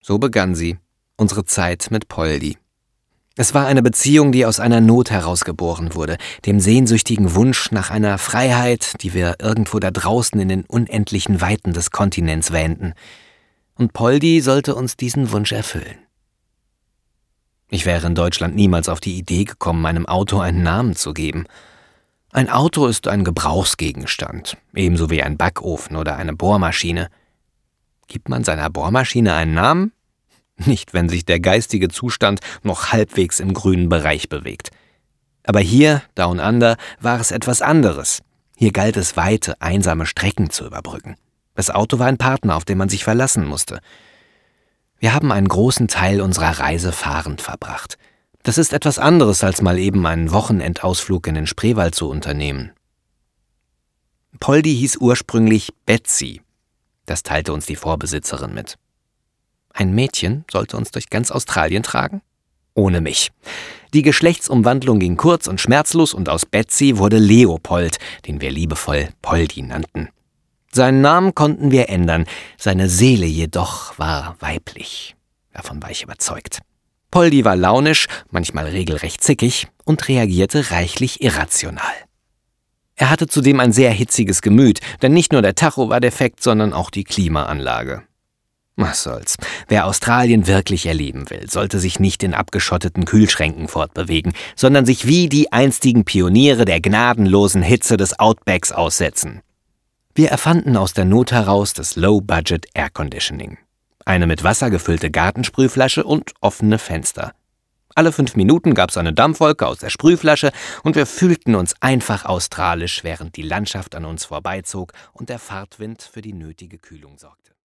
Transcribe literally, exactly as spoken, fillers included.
So begann sie, unsere Zeit mit Poldi. Es war eine Beziehung, die aus einer Not herausgeboren wurde, dem sehnsüchtigen Wunsch nach einer Freiheit, die wir irgendwo da draußen in den unendlichen Weiten des Kontinents wähnten. Und Poldi sollte uns diesen Wunsch erfüllen. Ich wäre in Deutschland niemals auf die Idee gekommen, meinem Auto einen Namen zu geben. Ein Auto ist ein Gebrauchsgegenstand, ebenso wie ein Backofen oder eine Bohrmaschine. Gibt man seiner Bohrmaschine einen Namen? Nicht, wenn sich der geistige Zustand noch halbwegs im grünen Bereich bewegt. Aber hier, Down Under, war es etwas anderes. Hier galt es, weite, einsame Strecken zu überbrücken. Das Auto war ein Partner, auf den man sich verlassen musste. Wir haben einen großen Teil unserer Reise fahrend verbracht. Das ist etwas anderes, als mal eben einen Wochenendausflug in den Spreewald zu unternehmen. Poldi hieß ursprünglich Betsy. Das teilte uns die Vorbesitzerin mit. Ein Mädchen sollte uns durch ganz Australien tragen? Ohne mich. Die Geschlechtsumwandlung ging kurz und schmerzlos und aus Betsy wurde Leopold, den wir liebevoll Poldi nannten. Seinen Namen konnten wir ändern, seine Seele jedoch war weiblich. Davon war ich überzeugt. Poldi war launisch, manchmal regelrecht zickig und reagierte reichlich irrational. Er hatte zudem ein sehr hitziges Gemüt, denn nicht nur der Tacho war defekt, sondern auch die Klimaanlage. Was soll's. Wer Australien wirklich erleben will, sollte sich nicht in abgeschotteten Kühlschränken fortbewegen, sondern sich wie die einstigen Pioniere der gnadenlosen Hitze des Outbacks aussetzen. Wir erfanden aus der Not heraus das Low-Budget Air Conditioning. Eine mit Wasser gefüllte Gartensprühflasche und offene Fenster. Alle fünf Minuten gab's eine Dampfwolke aus der Sprühflasche und wir fühlten uns einfach australisch, während die Landschaft an uns vorbeizog und der Fahrtwind für die nötige Kühlung sorgte.